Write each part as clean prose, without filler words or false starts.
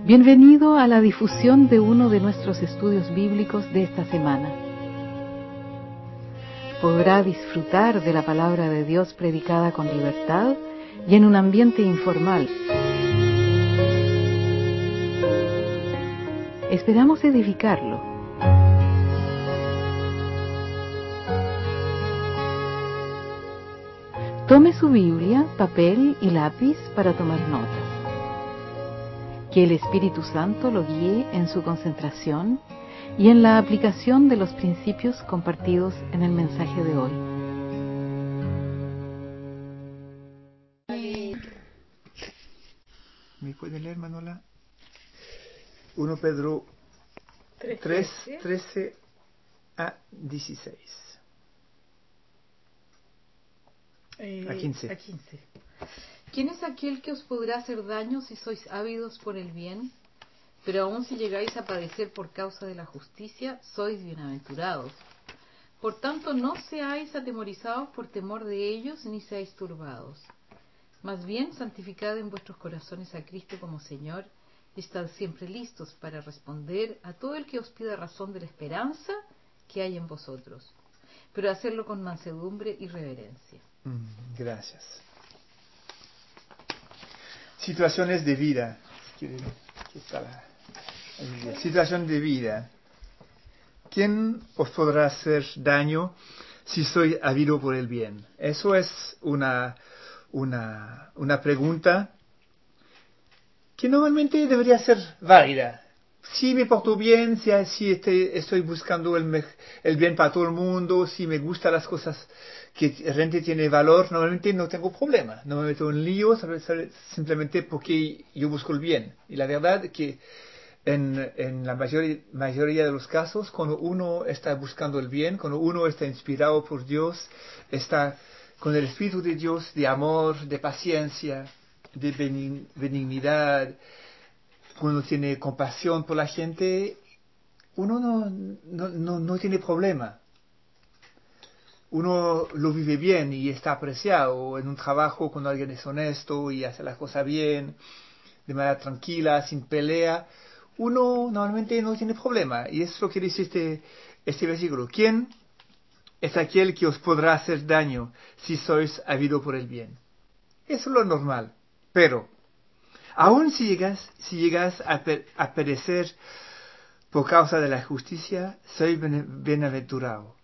Bienvenido a la difusión de uno de nuestros estudios bíblicos de esta semana. Podrá disfrutar de la palabra de Dios predicada con libertad y en un ambiente informal. Esperamos edificarlo. Tome su Biblia, papel y lápiz para tomar notas. Que el Espíritu Santo lo guíe en su concentración y en la aplicación de los principios compartidos en el mensaje de hoy. ¿Me puede leer, Manuela? 1 Pedro 3, 13 a 16. A 15. ¿Quién es aquel que os podrá hacer daño si sois ávidos por el bien? Pero aun si llegáis a padecer por causa de la justicia, sois bienaventurados. Por tanto, no seáis atemorizados por temor de ellos, ni seáis turbados. Más bien, santificad en vuestros corazones a Cristo como Señor, y estad siempre listos para responder a todo el que os pida razón de la esperanza que hay en vosotros, pero hacerlo con mansedumbre y reverencia. Gracias. Situaciones de vida. Aquí está la situación de vida. ¿Quién os podrá hacer daño si sois habido por el bien? Eso es una pregunta que normalmente debería ser válida. Si me porto bien, si estoy buscando el bien para todo el mundo, si me gustan las cosas que realmente tienen valor, normalmente no tengo problema. No me meto en líos simplemente porque yo busco el bien. Y la verdad que en la mayoría de los casos, cuando uno está buscando el bien, cuando uno está inspirado por Dios, está con el Espíritu de Dios, de amor, de paciencia, de benignidad, cuando tiene compasión por la gente, uno no tiene problema. Uno lo vive bien y está apreciado en un trabajo cuando alguien es honesto y hace las cosas bien, de manera tranquila, sin pelea. Uno normalmente no tiene problema. Y es lo que dice este versículo. ¿Quién es aquel que os podrá hacer daño si sois habido por el bien? Eso es lo normal. Pero, aun si llegas a perecer por causa de la justicia, sois bienaventurado.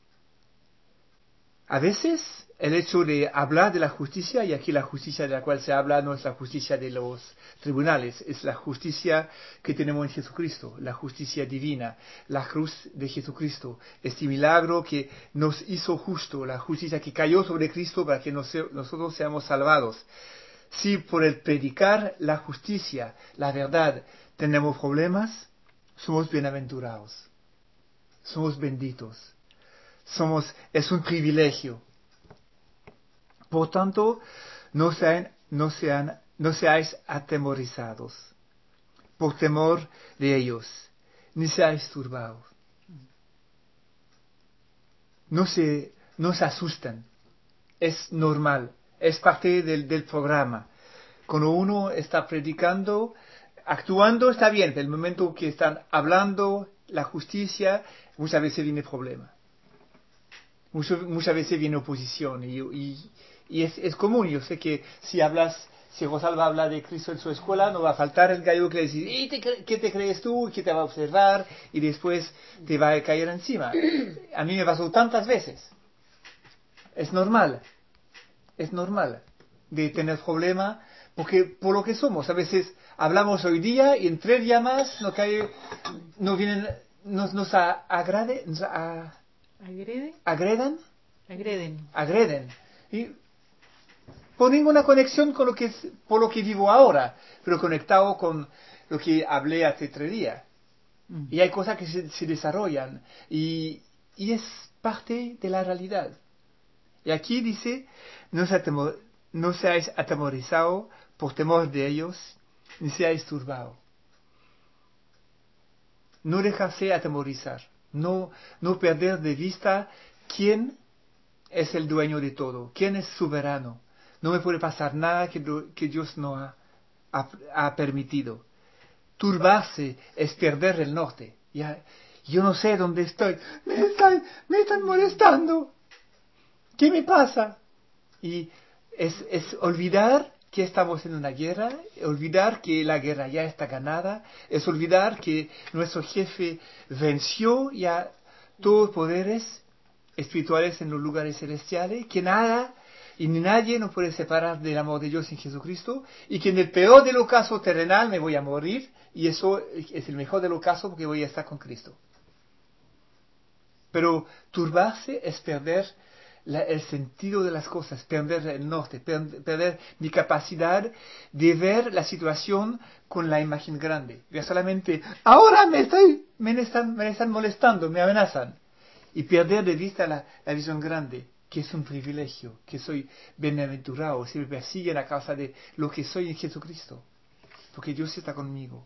A veces, el hecho de hablar de la justicia, y aquí la justicia de la cual se habla no es la justicia de los tribunales, es la justicia que tenemos en Jesucristo, la justicia divina, la cruz de Jesucristo, este milagro que nos hizo justo, la justicia que cayó sobre Cristo para que nosotros seamos salvados. Si por el predicar la justicia, la verdad, tenemos problemas, somos bienaventurados, somos benditos. Es un privilegio. Por tanto, no seáis atemorizados por temor de ellos, ni seáis turbados. No se asusten. Es normal. Es parte del programa. Cuando uno está predicando, actuando está bien, pero el momento que están hablando la justicia, muchas veces viene problema. Muchas veces viene oposición y es común. Yo sé que si Rosalba habla de Cristo en su escuela, no va a faltar el gallo que le dice, ¿qué te crees tú? ¿Qué te va a observar? Y después te va a caer encima. A mí me pasó tantas veces. Es normal de tener problema, porque por lo que somos, a veces hablamos hoy día y en 3 días más agreden. Y por ninguna conexión con por lo que vivo ahora, pero conectado con lo que hablé hace 3 días. Y hay cosas que se desarrollan y es parte de la realidad. Y aquí dice, no seáis atemorizados por temor de ellos, ni seáis turbados. No dejarse atemorizar, no perder de vista quién es el dueño de todo, quién es soberano. No me puede pasar nada que Dios no ha permitido. turbarse es perder el norte. Ya, yo no sé dónde estoy. Me están molestando. ¿Qué me pasa? Y es olvidar que estamos en una guerra, olvidar que la guerra ya está ganada, es olvidar que nuestro jefe venció ya todos los poderes espirituales en los lugares celestiales, que nada y ni nadie nos puede separar del amor de Dios en Jesucristo, y que en el peor de los casos terrenal me voy a morir, y eso es el mejor de los casos porque voy a estar con Cristo. Pero turbarse es perder el sentido de las cosas, perder el norte, perder mi capacidad de ver la situación con la imagen grande. Ver solamente, ahora me están molestando, me amenazan. Y perder de vista la visión grande, que es un privilegio, que soy bienaventurado si me persiguen a causa de lo que soy en Jesucristo, porque Dios está conmigo.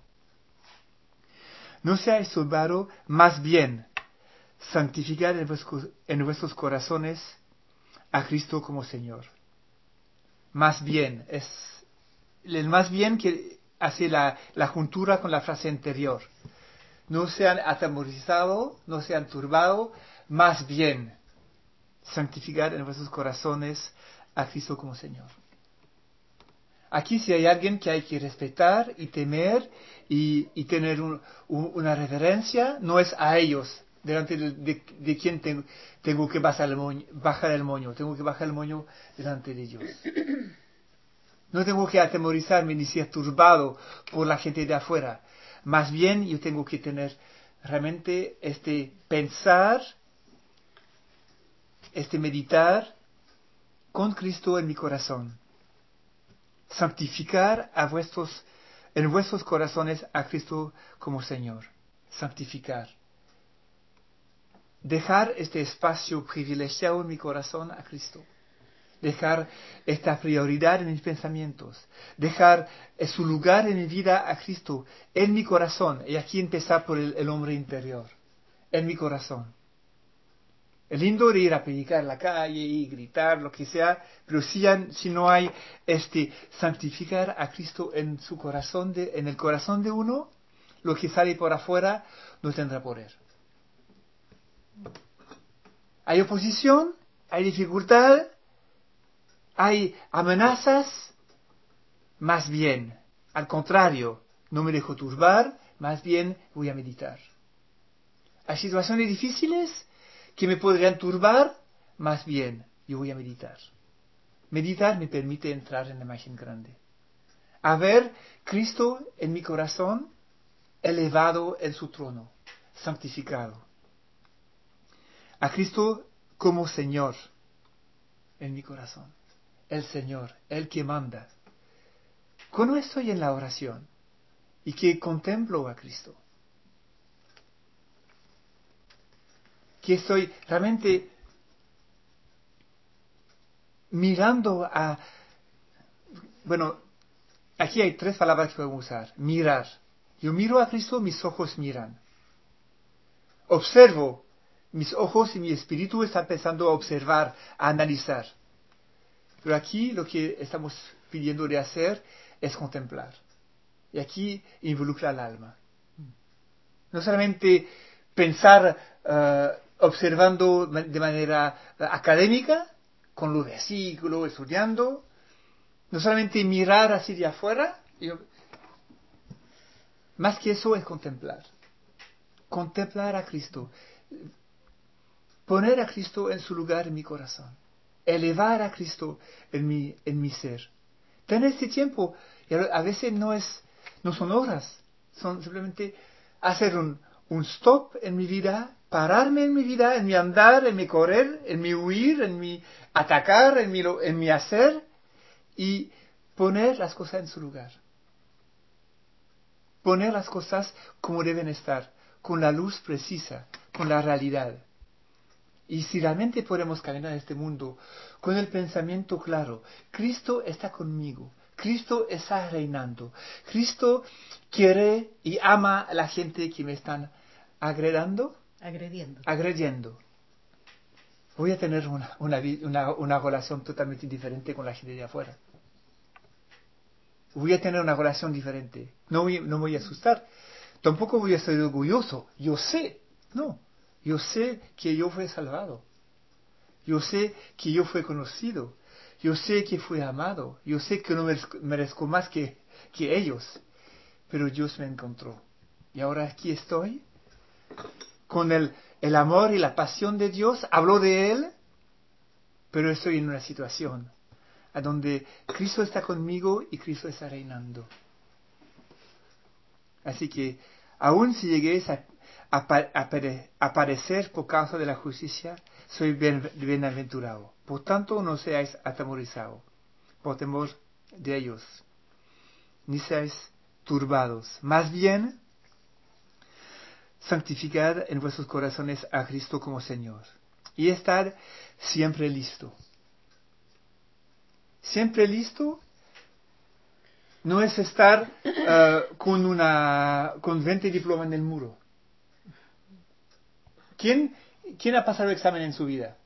No seáis turbados, más bien santificad en vuestros corazones a Cristo como Señor. Más bien, es el más bien que hace la juntura con la frase anterior. No sean atemorizados, no sean turbados, más bien santificad en vuestros corazones a Cristo como Señor. Aquí si hay alguien que hay que respetar y temer y tener una reverencia, no es a ellos, delante de quien tengo que bajar el moño, tengo que bajar el moño delante de ellos. No tengo que atemorizarme ni ser turbado por la gente de afuera. Más bien yo tengo que tener realmente pensar, meditar con Cristo en mi corazón. Santificar en vuestros corazones a Cristo como Señor. Santificar. Dejar este espacio privilegiado en mi corazón a Cristo. Dejar esta prioridad en mis pensamientos. Dejar su lugar en mi vida a Cristo, en mi corazón. Y aquí empezar por el hombre interior. En mi corazón. Es lindo de ir a predicar en la calle y gritar, lo que sea, pero si no hay santificar a Cristo en su corazón, en el corazón de uno, lo que sale por afuera no tendrá poder. Hay oposición, hay dificultad, hay amenazas, más bien, al contrario, no me dejo turbar, más bien voy a meditar. Hay situaciones difíciles que me podrían turbar, más bien yo voy a meditar. Meditar me permite entrar en la imagen grande. A ver Cristo en mi corazón, elevado en su trono, santificado. A Cristo como Señor en mi corazón. El Señor, el que manda. Cuando estoy en la oración y que contemplo a Cristo, que estoy realmente mirando bueno, aquí hay 3 palabras que podemos usar. Mirar. Yo miro a Cristo, mis ojos miran. Observo. Mis ojos y mi espíritu están empezando a observar, a analizar. Pero aquí lo que estamos pidiendo de hacer es contemplar. Y aquí involucra el alma. No solamente pensar observando de manera académica, con los versículos, estudiando. No solamente mirar así de afuera. Más que eso es contemplar. Contemplar a Cristo. Poner a Cristo en su lugar en mi corazón. Elevar a Cristo en mi ser. Tener este tiempo, y a veces no son horas, son simplemente hacer un stop en mi vida, pararme en mi vida, en mi andar, en mi correr, en mi huir, en mi atacar, en mi hacer, y poner las cosas en su lugar. Poner las cosas como deben estar, con la luz precisa, con la realidad. Y si realmente podemos caminar en este mundo con el pensamiento claro, Cristo está conmigo, Cristo está reinando, Cristo quiere y ama a la gente que me están agrediendo. Voy a tener una relación totalmente diferente con la gente de afuera. voy a tener una relación diferente. No me voy a asustar. Tampoco voy a ser orgulloso. Yo sé que yo fui salvado. Yo sé que yo fui conocido. Yo sé que fui amado. Yo sé que no merezco más que ellos. Pero Dios me encontró. Y ahora aquí estoy con el amor y la pasión de Dios. Hablo de Él, pero estoy en una situación a donde Cristo está conmigo y Cristo está reinando. Así que, aun si lleguéis a padecer por causa de la justicia, soy bienaventurado. Por tanto, no seáis atemorizados por temor de ellos, ni seáis turbados. Más bien, santificad en vuestros corazones a Cristo como Señor. Y estad siempre listo. Siempre listo no es estar con 20 diplomas en el muro. ¿Quién ha pasado examen en su vida?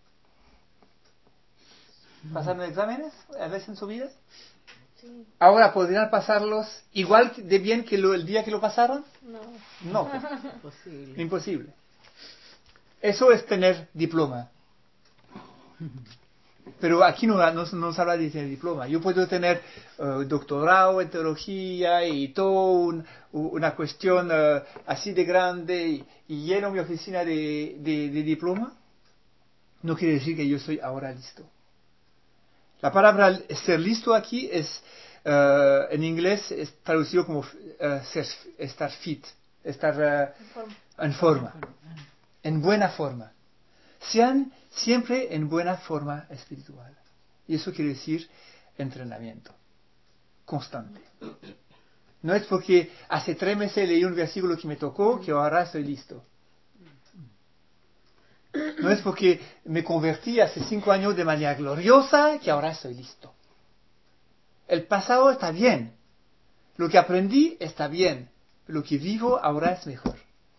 ¿Pasaron exámenes a veces en su vida? Sí. ¿Ahora podrían pasarlos igual de bien que el día que lo pasaron? No. No, Imposible. imposible. Eso es tener diploma. Pero aquí no se habla de tener diploma. Yo puedo tener doctorado en teología y todo una cuestión así de grande y lleno mi oficina de diploma. No quiere decir que yo estoy ahora listo. La palabra ser listo aquí es, en inglés, es traducido como estar fit, estar en forma, en buena forma. Sean siempre en buena forma espiritual. Y eso quiere decir entrenamiento constante. No es porque hace 3 meses leí un versículo que me tocó que ahora estoy listo. No es porque me convertí hace 5 años de manera gloriosa que ahora estoy listo. El pasado está bien. Lo que aprendí está bien. Lo que vivo ahora es mejor.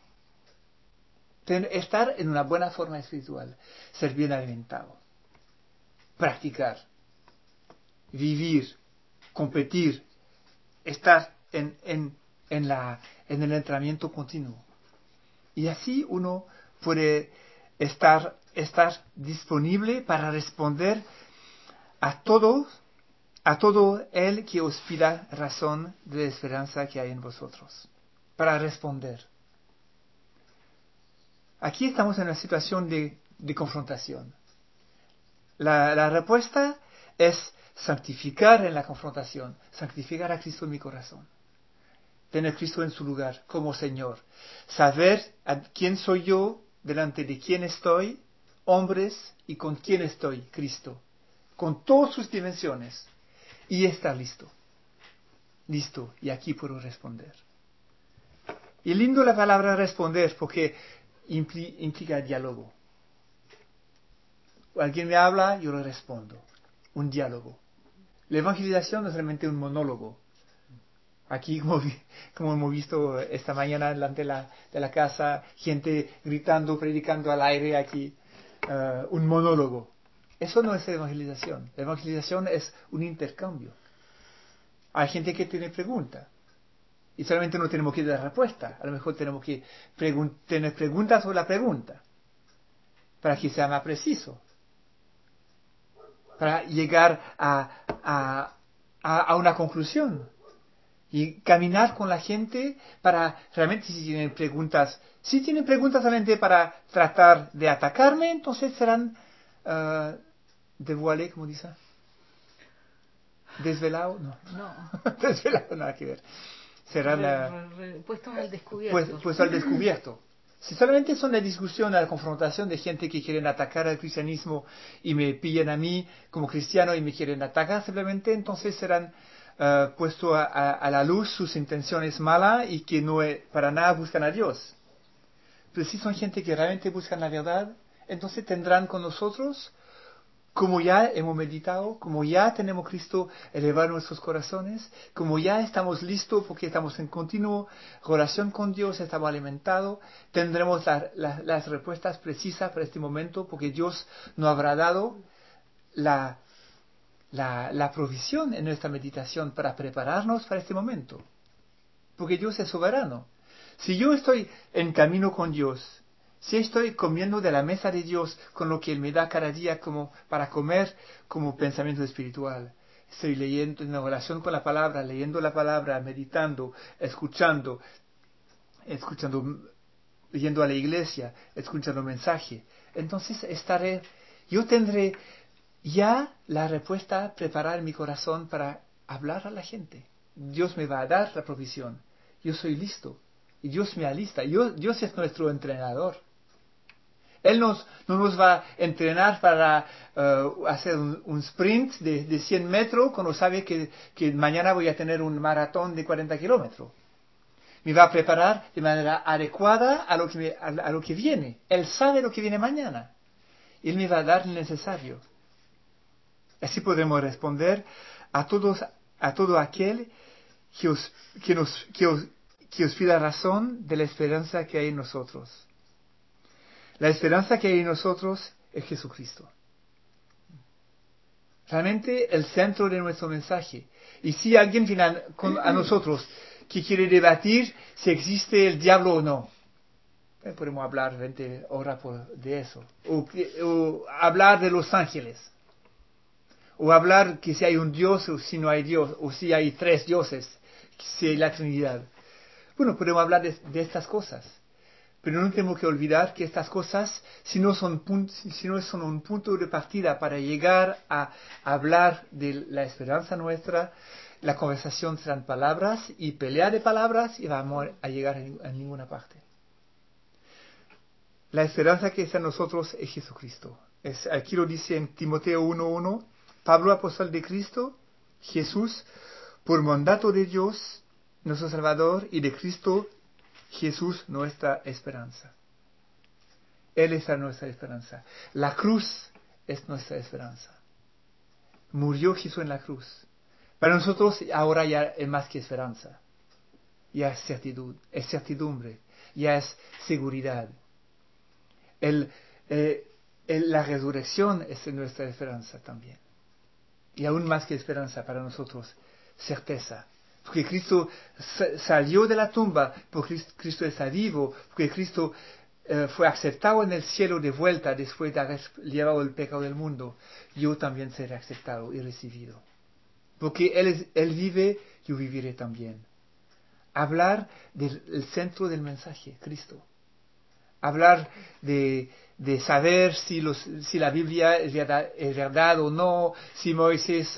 Estar en una buena forma espiritual. Ser bien alimentado. Practicar. Vivir. Competir. Estar en el entrenamiento continuo. Y así uno puede estar disponible para responder a todo el que os pida razón de la esperanza que hay en vosotros. Para responder. Aquí estamos en una situación de confrontación. La respuesta es santificar en la confrontación, santificar a Cristo en mi corazón. Tener a Cristo en su lugar como Señor. Saber a quién soy yo, delante de quién estoy, hombres, y con quién estoy, Cristo. Con todas sus dimensiones. Y estar listo. Listo, y aquí puedo responder. Y lindo la palabra responder porque implica diálogo. Alguien me habla, yo le respondo. Un diálogo. La evangelización no es realmente un monólogo. Aquí, como hemos visto esta mañana delante de la casa, gente gritando, predicando al aire aquí, un monólogo. Eso no es evangelización. La evangelización es un intercambio. Hay gente que tiene preguntas. Y solamente no tenemos que dar respuesta. A lo mejor tenemos que tener preguntas sobre la pregunta. Para que sea más preciso. Para llegar a una conclusión. Y caminar con la gente para realmente si tienen preguntas. Si tienen preguntas solamente para tratar de atacarme, entonces serán dévoilés, como dice. ¿Desvelado? No. Desvelado, nada que ver. Serán puestos al descubierto. Puestos al descubierto. Si solamente son la discusión, la confrontación de gente que quieren atacar al cristianismo y me pillan a mí como cristiano y me quieren atacar simplemente, entonces serán puestos a la luz sus intenciones malas y que no para nada buscan a Dios. Pero si son gente que realmente buscan la verdad, entonces tendrán con nosotros, como ya hemos meditado, como ya tenemos Cristo elevar nuestros corazones, como ya estamos listos porque estamos en continua relación con Dios, estamos alimentados, tendremos las respuestas precisas para este momento porque Dios nos habrá dado la la provisión en nuestra meditación para prepararnos para este momento. Porque Dios es soberano. Si yo estoy en camino con Dios, si estoy comiendo de la mesa de Dios con lo que Él me da cada día como para comer como pensamiento espiritual, estoy leyendo en oración con la palabra, leyendo la palabra, meditando, escuchando, yendo a la iglesia, escuchando mensaje, entonces yo tendré ya la respuesta preparada en mi corazón para hablar a la gente. Dios me va a dar la provisión. Yo soy listo. Y Dios me alista. Dios es nuestro entrenador. Él no nos va a entrenar para hacer un sprint de 100 metros cuando sabe que mañana voy a tener un maratón de 40 kilómetros. Me va a preparar de manera adecuada a lo que viene. Él sabe lo que viene mañana. Él me va a dar lo necesario. Así podremos responder a todo aquel que os pida razón de la esperanza que hay en nosotros. La esperanza que hay en nosotros es Jesucristo. Realmente el centro de nuestro mensaje. Y si alguien viene a nosotros que quiere debatir si existe el diablo o no, podemos hablar 20 horas de eso. O hablar de los ángeles. O hablar que si hay un Dios o si no hay Dios. O si hay 3 dioses. Si hay la Trinidad. Bueno, podemos hablar de estas cosas. Pero no tenemos que olvidar que estas cosas, si no son un punto de partida para llegar a hablar de la esperanza nuestra, la conversación serán palabras y pelea de palabras y vamos a llegar a ninguna parte. La esperanza que está en nosotros es Jesucristo. Aquí lo dice en Timoteo 1:1, Pablo, apóstol de Cristo, Jesús, por mandato de Dios, nuestro Salvador, y de Cristo Jesús, nuestra esperanza. Él es nuestra esperanza. La cruz es nuestra esperanza. Murió Jesús en la cruz. Para nosotros ahora ya es más que esperanza. Ya es certidumbre, ya es seguridad. La resurrección es nuestra esperanza también. Y aún más que esperanza para nosotros, certeza. Porque Cristo salió de la tumba, porque Cristo está vivo, porque Cristo fue aceptado en el cielo de vuelta después de haber llevado el pecado del mundo. Yo también seré aceptado y recibido. Porque Él vive, yo viviré también. Hablar del centro del mensaje, Cristo. Hablar de saber si la Biblia es verdad o no, si Moisés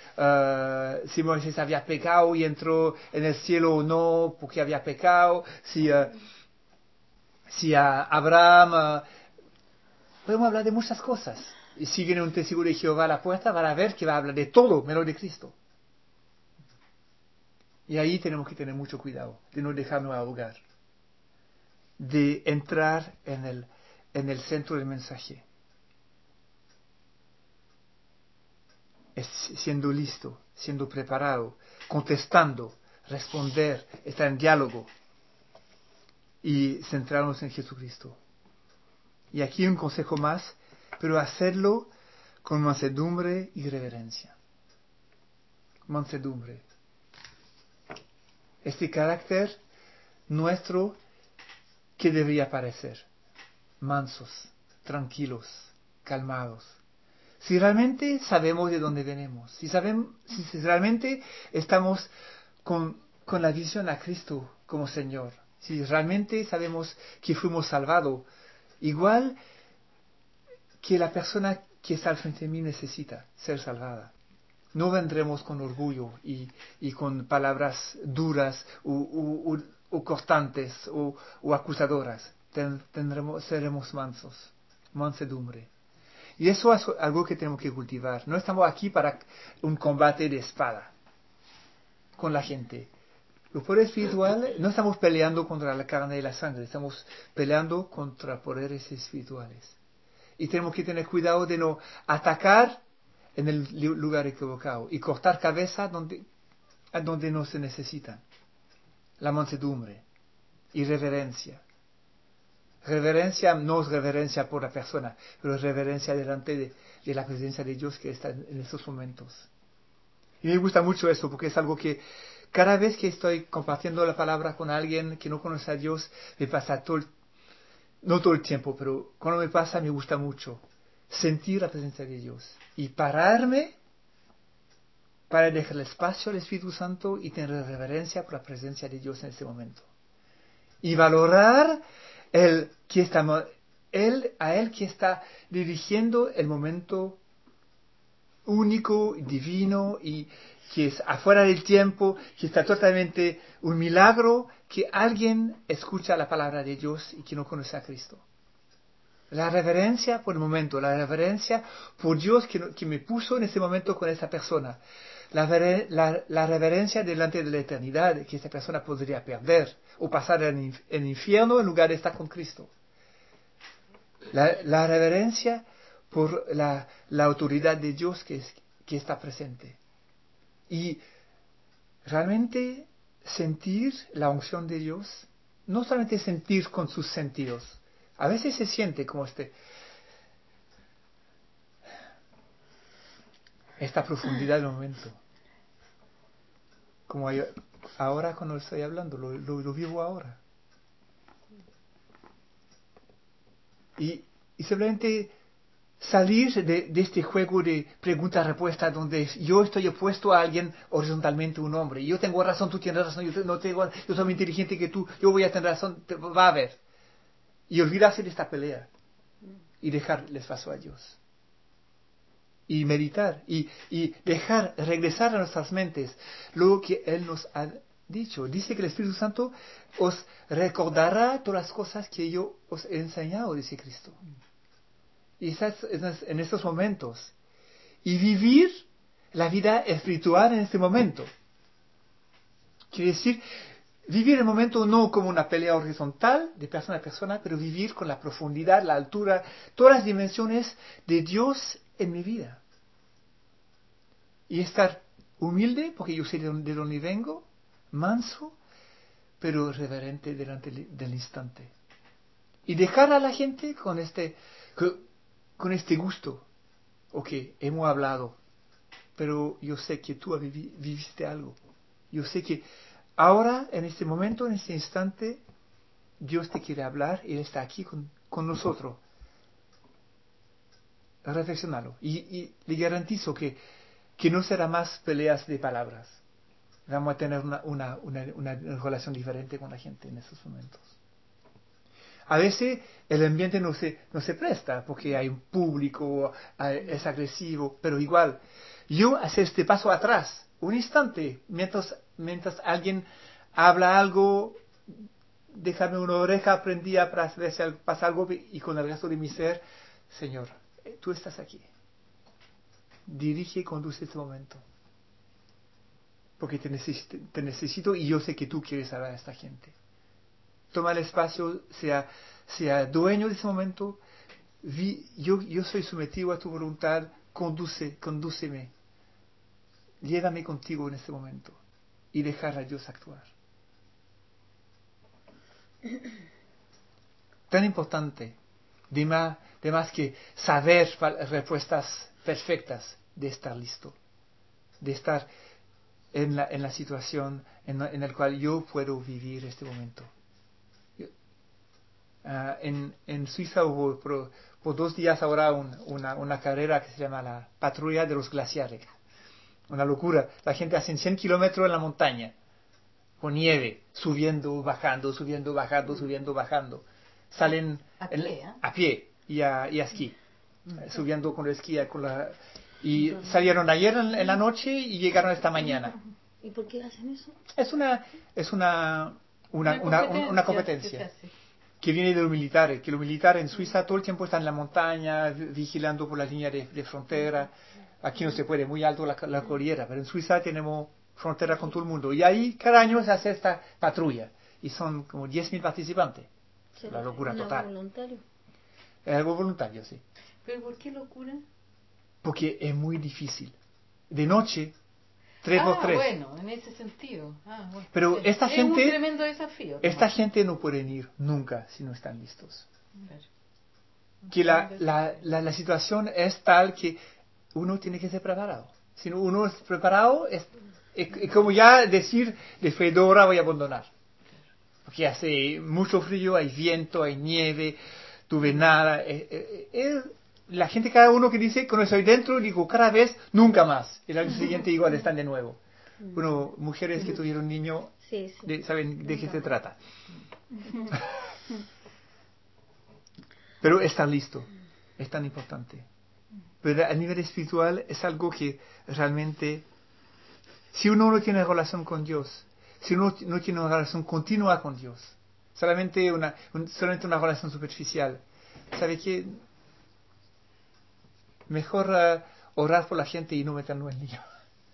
había pecado y entró en el cielo o no porque había pecado, si Abraham... podemos hablar de muchas cosas. Y si viene un testigo de Jehová a la puerta, van a ver que va a hablar de todo, menos de Cristo. Y ahí tenemos que tener mucho cuidado, de no dejarnos ahogar, de entrar en el centro del mensaje. Es siendo listo, siendo preparado, contestando, responder, estar en diálogo y centrarnos en Jesucristo. Y aquí un consejo más, pero hacerlo con mansedumbre y reverencia. Mansedumbre. Este carácter nuestro que debería parecer mansos, tranquilos, calmados. Si realmente sabemos de dónde venimos, si realmente estamos con la visión a Cristo como Señor, si realmente sabemos que fuimos salvados, igual que la persona que está al frente de mí necesita ser salvada. No vendremos con orgullo y con palabras duras o cortantes o acusadoras. Seremos mansos, mansedumbre. Y eso es algo que tenemos que cultivar. No estamos aquí para un combate de espada con la gente. Lo poder espiritual, no estamos peleando contra la carne y la sangre, estamos peleando contra poderes espirituales. Y tenemos que tener cuidado de no atacar en el lugar equivocado y cortar cabeza donde no se necesita. La mansedumbre y reverencia. Reverencia no es reverencia por la persona, pero es reverencia delante de la presencia de Dios que está en estos momentos. Y me gusta mucho eso, porque es algo que cada vez que estoy compartiendo la palabra con alguien que no conoce a Dios, me pasa no todo el tiempo, pero cuando me pasa me gusta mucho sentir la presencia de Dios y pararme para dejar el espacio al Espíritu Santo y tener reverencia por la presencia de Dios en ese momento. Y valorar a Él que está dirigiendo el momento único, divino y que es afuera del tiempo, que está totalmente un milagro que alguien escucha la palabra de Dios y que no conoce a Cristo. La reverencia por el momento, la reverencia por Dios que me puso en ese momento con esa persona. La reverencia delante de la eternidad que esa persona podría perder o pasar en el infierno en lugar de estar con Cristo. La reverencia por la autoridad de Dios que está presente. Y realmente sentir la unción de Dios, no solamente sentir con sus sentidos, a veces se siente como esta profundidad del momento. Como ahora cuando estoy hablando, lo vivo ahora. Y simplemente salir de este juego de pregunta-respuesta donde yo estoy opuesto a alguien horizontalmente, un hombre. Yo tengo razón, tú tienes razón, yo soy más inteligente que tú, yo voy a tener razón, va a haber. Y olvidarse de esta pelea y dejar el espacio a Dios. Y meditar y dejar regresar a nuestras mentes lo que Él nos ha dicho. Dice que el Espíritu Santo os recordará todas las cosas que yo os he enseñado, dice Cristo. Y en estos momentos. Y vivir la vida espiritual en este momento. Quiere decir, vivir el momento no como una pelea horizontal de persona a persona, pero vivir con la profundidad, la altura, todas las dimensiones de Dios en mi vida. Y estar humilde, porque yo sé de dónde vengo, manso, pero reverente delante del instante. Y dejar a la gente con este gusto. Ok, hemos hablado, pero yo sé que tú viviste algo. Yo sé que ahora, en este momento, en este instante, Dios te quiere hablar y Él está aquí con nosotros. Reflexionalo. Y le garantizo que no será más peleas de palabras. Vamos a tener una relación diferente con la gente en esos momentos. A veces el ambiente no se presta porque hay un público, es agresivo, pero igual, yo hacer este paso atrás, un instante, mientras alguien habla algo, dejarme una oreja prendida para ver si pasa algo y con el resto de mi ser, Señor, tú estás aquí. Dirige y conduce este momento. Porque te necesito y yo sé que tú quieres hablar a esta gente. Toma el espacio, sea dueño de ese momento. Yo soy sometido a tu voluntad, condúceme. Llévame contigo en este momento y dejar a Dios actuar. Tan importante, de más que saber respuestas perfectas, de estar listo, de estar en la situación en la cual yo puedo vivir este momento. En Suiza hubo por 2 días ahora una carrera que se llama la Patrulla de los Glaciares. Una locura. La gente hace 100 kilómetros en la montaña, con nieve, subiendo, bajando, subiendo, bajando, subiendo, bajando. Salen a pie y a esquí, subiendo con el esquí. Y salieron ayer en la noche y llegaron esta mañana. ¿Y por qué hacen eso? Es una competencia que viene de los militares, que los militares en Suiza todo el tiempo están en la montaña, vigilando por la línea de frontera. Aquí no se puede, muy alto la cordillera, pero en Suiza tenemos frontera con todo el mundo. Y ahí cada año se hace esta patrulla, y son como 10.000 participantes. La locura total. ¿Algo voluntario? Es algo voluntario, sí. ¿Pero por qué locura? Porque es muy difícil. De noche, 3 por 3. Bueno, en ese sentido. Bueno. Pero esta es gente, un tremendo desafío. esta gente no pueden ir nunca si no están listos. Claro. Que la situación es tal que uno tiene que ser preparado. Si no uno es preparado, es como ya decir, después de hora voy a abandonar. Porque hace mucho frío, hay viento, hay nieve, tuve nada. La gente, cada uno que dice, cuando estoy dentro, digo cada vez, nunca más. El año siguiente igual están de nuevo. Bueno, mujeres que tuvieron niño, Sí, sí. saben de qué se trata. Pero estar listo es tan importante. Pero a nivel espiritual es algo que realmente, si uno no tiene relación con Dios, si uno no tiene una relación continua con Dios, solamente una relación superficial, ¿sabe qué? Mejor orar por la gente y no meternos en lío.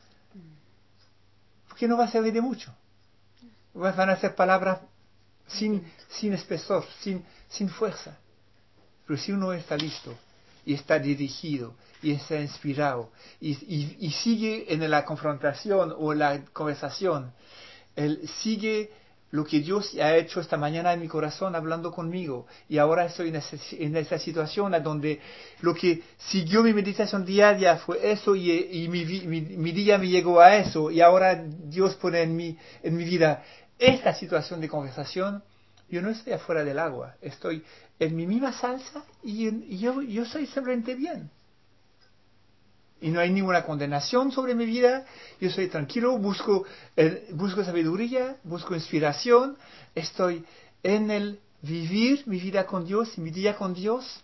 Porque no va a servir de mucho. Van a ser palabras sin espesor, sin fuerza. Pero si uno está listo y está dirigido y está inspirado y sigue en la confrontación o la conversación, él sigue lo que Dios ha hecho esta mañana en mi corazón hablando conmigo, y ahora estoy en esta situación a donde lo que siguió mi meditación diaria fue eso, y mi día me llegó a eso, y ahora Dios pone en mi vida esta situación de conversación. Yo no estoy afuera del agua, estoy en mi misma salsa y yo soy simplemente bien. Y no hay ninguna condenación sobre mi vida, yo soy tranquilo, busco sabiduría, busco inspiración, estoy en el vivir mi vida con Dios, mi día con Dios.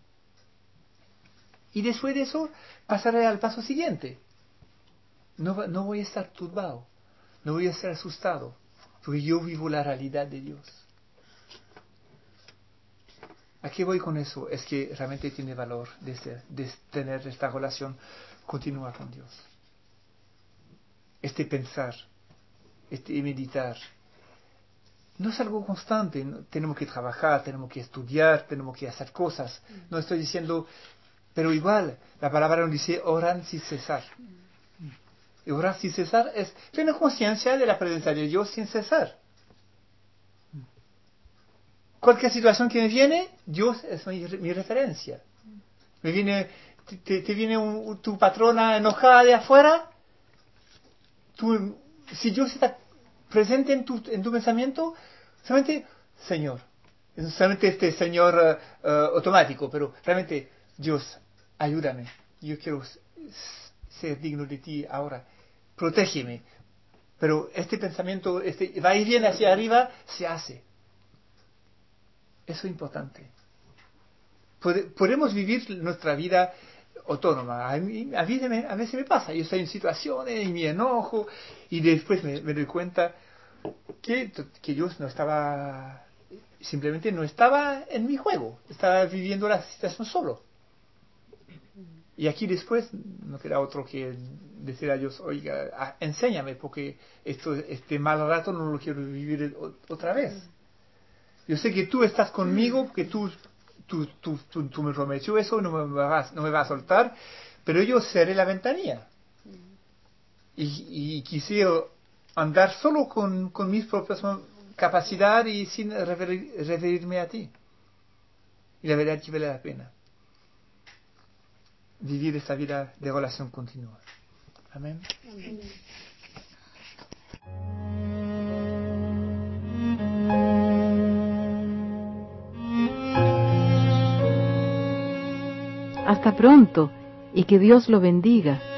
Y después de eso pasaré al paso siguiente. No voy a estar turbado, no voy a estar asustado, porque yo vivo la realidad de Dios. ¿A qué voy con eso? Es que realmente tiene valor de tener esta relación continua con Dios. Este pensar, este meditar, no es algo constante. ¿No? Tenemos que trabajar, tenemos que estudiar, tenemos que hacer cosas. No estoy diciendo, pero igual, la palabra nos dice orar sin cesar. Y orar sin cesar es tener conciencia de la presencia de Dios sin cesar. Cualquier situación que me viene, Dios es mi referencia. Me viene, te viene tu patrona enojada de afuera, si Dios está presente en tu pensamiento, solamente Señor, solamente este Señor automático, pero realmente Dios, ayúdame, yo quiero ser digno de ti ahora, protégeme. Pero este pensamiento, va y viene hacia arriba, se hace. Eso es importante. Podemos vivir nuestra vida autónoma. A veces me pasa, yo estoy en situaciones y me enojo y después me doy cuenta que Dios no estaba, simplemente no estaba en mi juego, estaba viviendo la situación solo. Y aquí después no queda otro que decir a Dios, oiga, enséñame, porque este mal rato no lo quiero vivir otra vez. Yo sé que tú estás conmigo, porque tú me prometió eso, no me vas a soltar, pero yo seré la ventanilla. Y quisiera andar solo con mis propias capacidades y sin referirme a ti. Y la verdad que vale la pena vivir esta vida de relación continua. Amén. Amén. Hasta pronto y que Dios lo bendiga.